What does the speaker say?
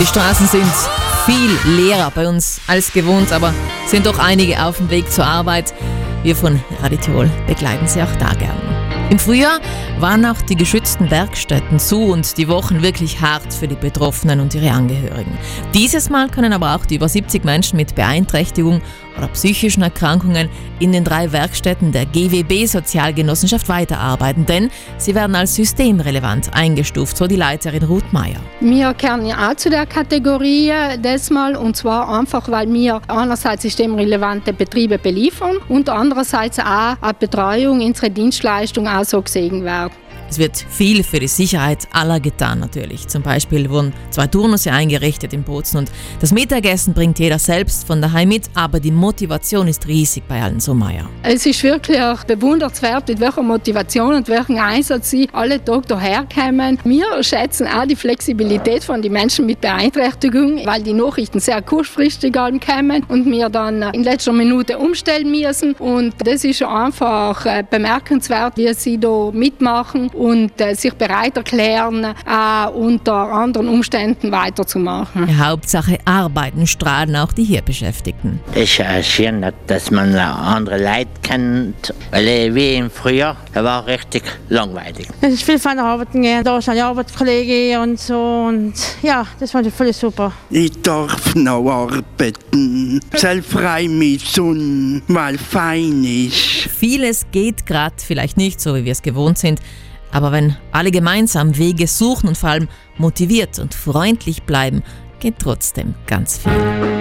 Die Straßen sind viel leerer bei uns als gewohnt, aber sind doch einige auf dem Weg zur Arbeit. Wir von Radio Tirol begleiten Sie auch da gern. Im Frühjahr waren auch die geschützten Werkstätten zu und die Wochen wirklich hart für die Betroffenen und ihre Angehörigen. Dieses Mal können aber auch die über 70 Menschen mit Beeinträchtigung oder psychischen Erkrankungen in den 3 Werkstätten der GWB-Sozialgenossenschaft weiterarbeiten, denn sie werden als systemrelevant eingestuft, so die Leiterin Ruth Meier. Wir gehören ja auch zu der Kategorie diesmal, und zwar einfach, weil wir einerseits systemrelevante Betriebe beliefern und andererseits auch eine Betreuung, unsere Dienstleistung auch so gesehen wird. Es wird viel für die Sicherheit aller getan natürlich. Zum Beispiel wurden 2 Turnusse eingerichtet in Bozen und das Mittagessen bringt jeder selbst von daheim mit, aber die Motivation ist riesig bei allen, so Meier. Es ist wirklich bewundernswert, mit welcher Motivation und welchem Einsatz sie alle Tage herkommen. Wir schätzen auch die Flexibilität von den Menschen mit Beeinträchtigung, weil die Nachrichten sehr kurzfristig kommen und wir dann in letzter Minute umstellen müssen. Und das ist einfach bemerkenswert, wie sie da mitmachen und sich bereit erklären, unter anderen Umständen weiterzumachen. Hauptsache Arbeiten strahlen auch die hier Beschäftigten. Es ist schön, dass man andere Leute kennt, weil wie im Frühjahr, das war richtig langweilig. Es ist viel von der Arbeit gegangen, da sind die Arbeitskollegen und so und ja, das war voll super. Ich darf noch arbeiten, soll frei mit Sonne, weil fein ist. Vieles geht gerade vielleicht nicht so, wie wir es gewohnt sind. Aber wenn alle gemeinsam Wege suchen und vor allem motiviert und freundlich bleiben, geht trotzdem ganz viel.